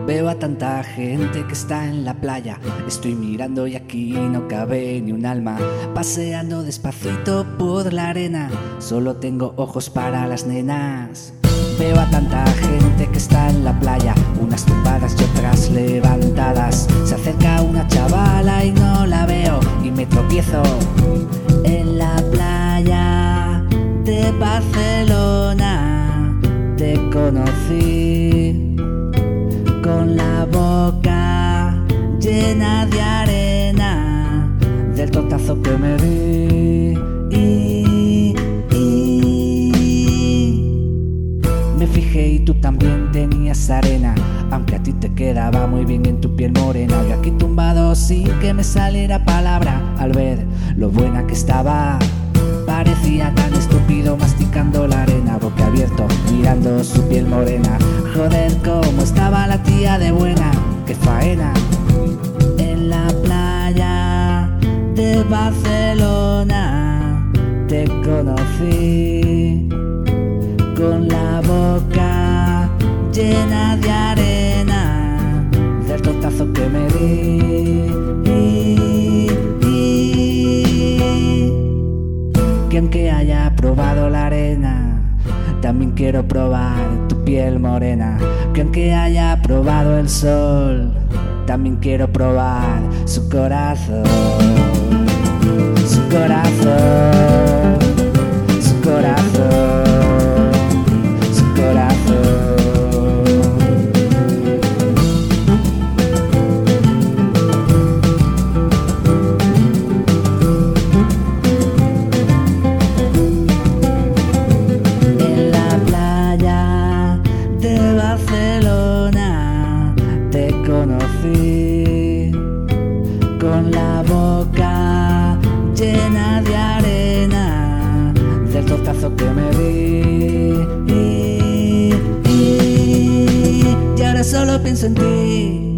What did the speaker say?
Veo a tanta gente que está en la playa. Estoy mirando y aquí no cabe ni un alma. Paseando despacito por la arena. Solo tengo ojos para las nenas. Veo a tanta gente que está en la playa, unas tumbadas y otras levantadas. Se acerca una chavala y no la veo y me tropiezo en la playa de Barcelona. Te conocí con la boca llena de arena del tortazo que me di. Me fijé y tú también tenías arena, aunque a ti te quedaba muy bien en tu piel morena. Yo aquí tumbado sin que me saliera palabra al ver lo buena que estaba. Parecía tan estúpido masticando la arena, boca abierto mirando su piel morena. Joder, cómo estaba la tía de buena, qué faena. En la playa de Barcelona te conocí con la boca llena de arena del tortazo que me di. Que aunque haya probado la arena, también quiero probar tu piel morena. Que aunque haya probado el sol, también quiero probar su corazón. Su corazón, su corazón. Barcelona te conocí con la boca llena de arena del tortazo que me di. Y ahora solo pienso en ti.